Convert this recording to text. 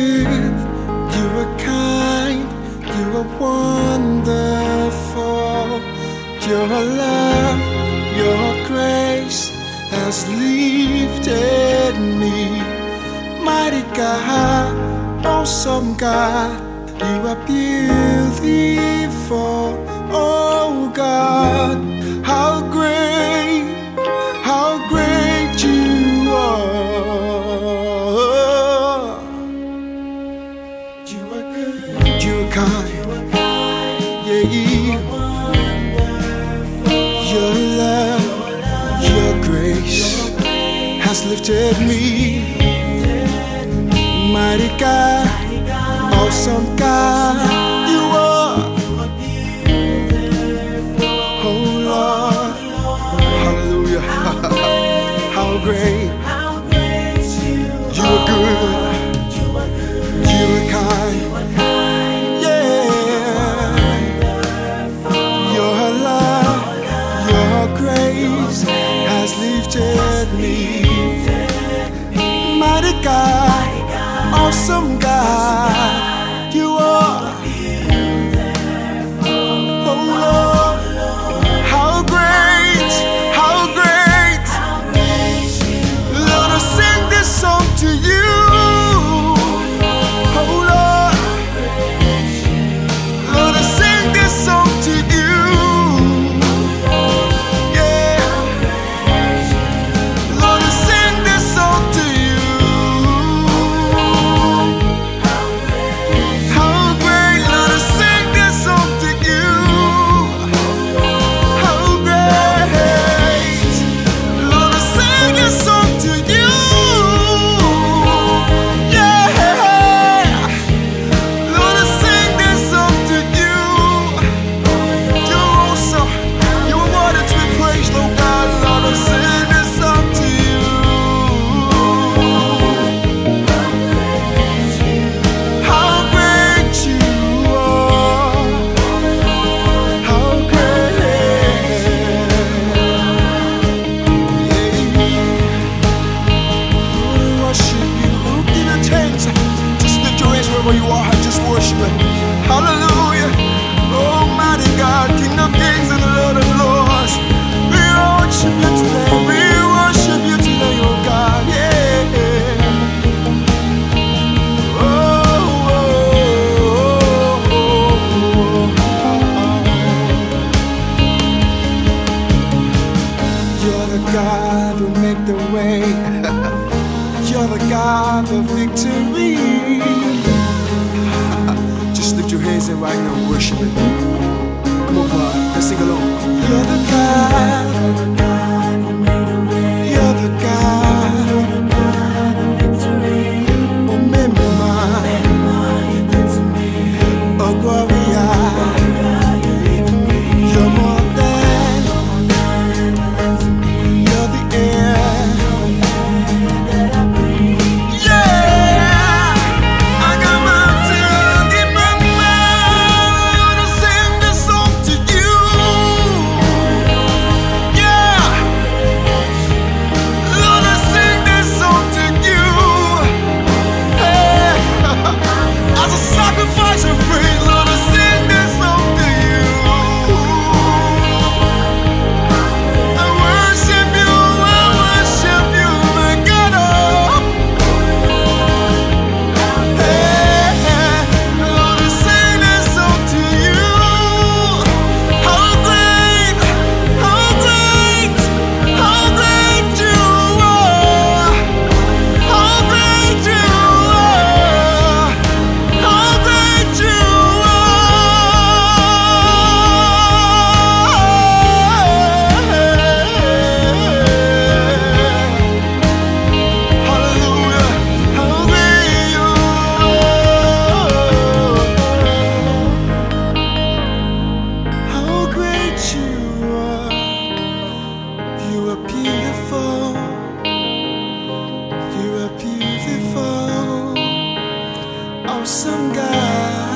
good, you are kind, you are wonderful. Your love, your grace has lifted me. Mighty God, awesome God, you are beautiful. Oh God, how great you are. You are good, you are kind, yeah. Your love, your grace has lifted me. Mighty God, awesome God, you are. Oh Lord, hallelujah. How great, you are good, you are kind, yeah. Your love, your grace has lifted me. Mighty God, awesome God, you are. Oh Lord, how great, how great. Lord, I sing this song to you. Oh Lord, Lord, I sing this song to you. Yeah, Lord, I sing this song to you. How great, Lord, I sing this song to you. How great, Lord, I sing this song to you. Yeah, Lord, I sing this song to you. You're awesome, you're worthy to be praised, oh God. Lord, I sing this song to you. How great you are, how great. Worship you, give you thanks. Just lift your hands wherever you are and just worship Him. Hallelujah. Almighty God, King of kings and Lord of lords, we worship you today. We worship you today, oh God. Yeah. Oh, oh, oh, oh. You're the God who make the way. You're the God of victory. Just lift your hands and right now worship Him. Come on, God, let's sing along. You're the God. You're the God. Oh, Mema. Oh, Gloria. You're more than. You're the air. Yeah, I got my tongue in my mouth to sing this song to you. Yeah, Lord, I sing this song to you. Hey, as a sacrifice of praise, Lord, I sing this song to you. I worship you, my God. Oh. Lord, I sing this song to you. How great, how great, how great you are. How great you are. How great you are. Hallelujah. How great you are. How great you are. You are beautiful. You are beautiful. Awesome God.